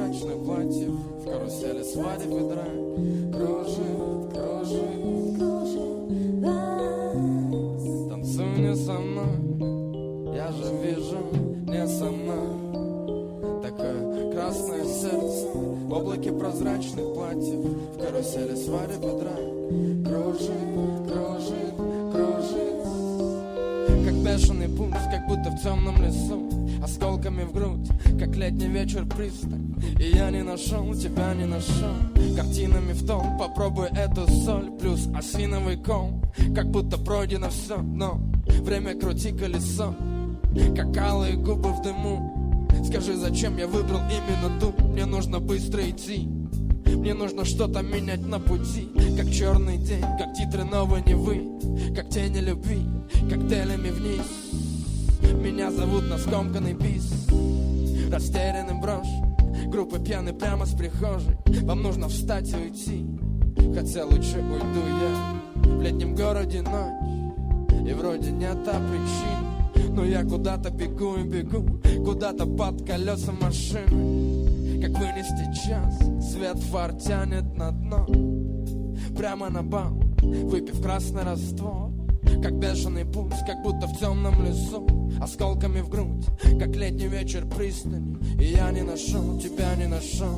прозрачных платьев в карусели свадеб и драк. Кружит, кружит, танцуй не со мной, я же вижу не со мной. Такое красное сердце в облаке прозрачных платьев в карусели свадеб и драк. Кружит, кружит, кружит, как бешеный пульс, как будто в темном лесу, осколками в грудь, как летний вечер пристань. И я не нашел, тебя не нашел, картинами в том, попробуй эту соль, плюс осиновый ком, как будто пройдено все, но время крути колесо, как алые губы в дыму. Скажи, зачем я выбрал именно ту? Мне нужно быстро идти, мне нужно что-то менять на пути, как черный день, как титры новой Невы, как тени любви, коктейлями вниз. Меня зовут на скомканный бис, растерянный брошь, группы пьяны прямо с прихожей. Вам нужно встать и уйти, хотя лучше уйду я. В летнем городе ночь, и вроде нет причин, но я куда-то бегу и бегу, куда-то под колеса машины. Как вынести час, свет фар тянет на дно, прямо на бал, выпив красный раствор. Как бешеный пульс, как будто в темном лесу, осколками в грудь, как летний вечер пристани. И я не нашел, тебя не нашел.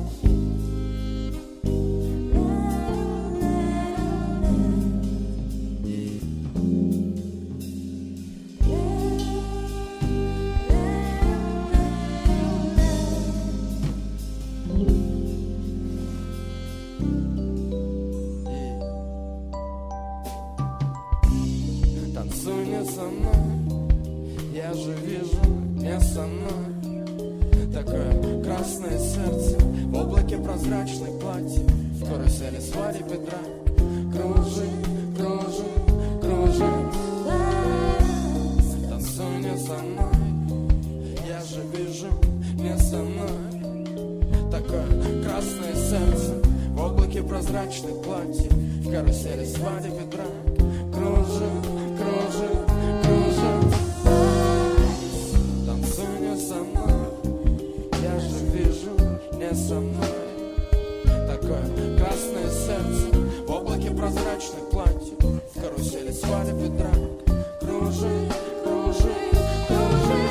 Танцуй не со мной, я же вижу не со мной. Такое красное сердце в облаке прозрачных платьев в карусели свадеб и драк. Кружит, кружит, кружит. Танцуй не со мной, я же вижу не со мной. Такое красное сердце в облаке прозрачных платьев в карусели свадеб и драк. Кружит, кружит, кружит. Танцуй не со мной, я же вижу не со мной. Такое красное сердце в облаке прозрачных платьев в карусели свадеб и драк. Кружит, кружит, кружит.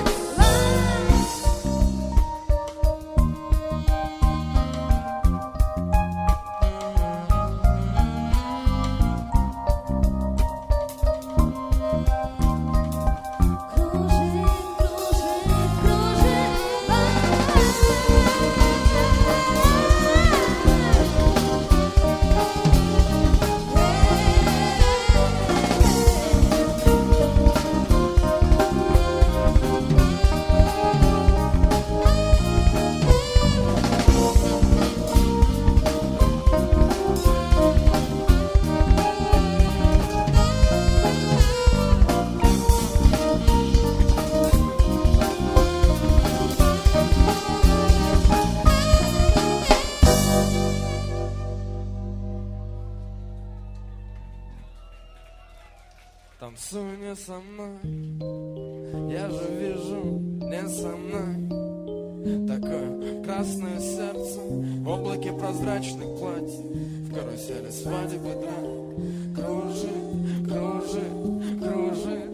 Танцуй не со мной, я же вижу не со мной. Такое красное сердце в облаке прозрачных платьев в карусели свадеб и драк. Кружит, кружит, кружит.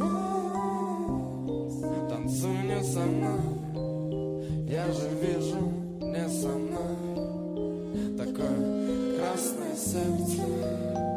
Танцуй не со мной, я же вижу не со мной. Такое красное сердце.